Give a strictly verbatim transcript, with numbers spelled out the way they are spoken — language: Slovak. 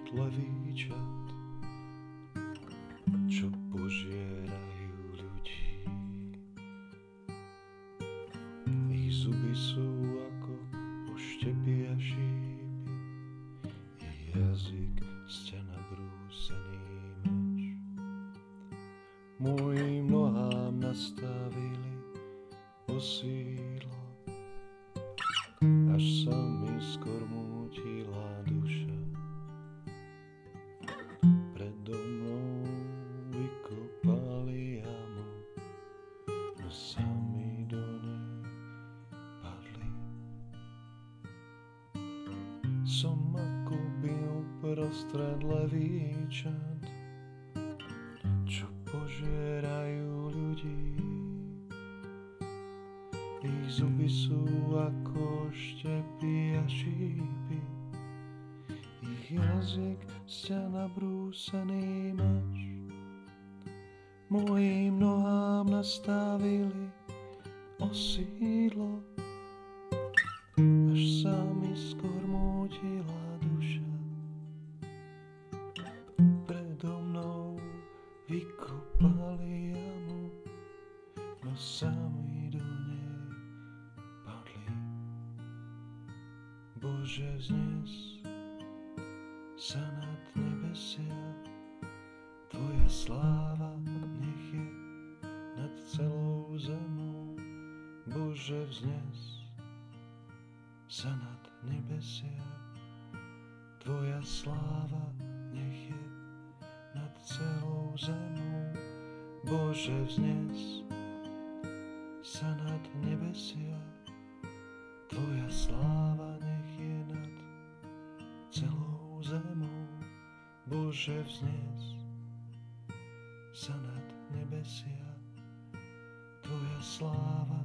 levíčat, čo požierajú ľudí. Ich zuby sú ako oštepy a šípy, ich jazyk sťa nabrúsený meč. Mojim nohám nastavili osídlo, až sa mi skormútila duša. Predo mnou vykopali jamu, no sami do nej padli. Som ako by uprostred levíčat, čo požierajú ľudí. Ich zuby sú ako štepy a šípy, ich jazyk sťa nabrúsený meč. Mojim nohám nastavili osídlo, až sa mi skormútila duša. Predo mnou vykopali jamu, no sami do nej padli. Bože, vznes sa nad nebesia, Tvoja sláva nech je nad celou zemou. Bože, vznes sa nad nebesia, Tvoja sláva nech je nad celou zemou. Bože, vznes sa nad nebesia, Tvoja sláva nech je nad celou zemou. Bože, vznes sa nad nebesia, Tvoja sláva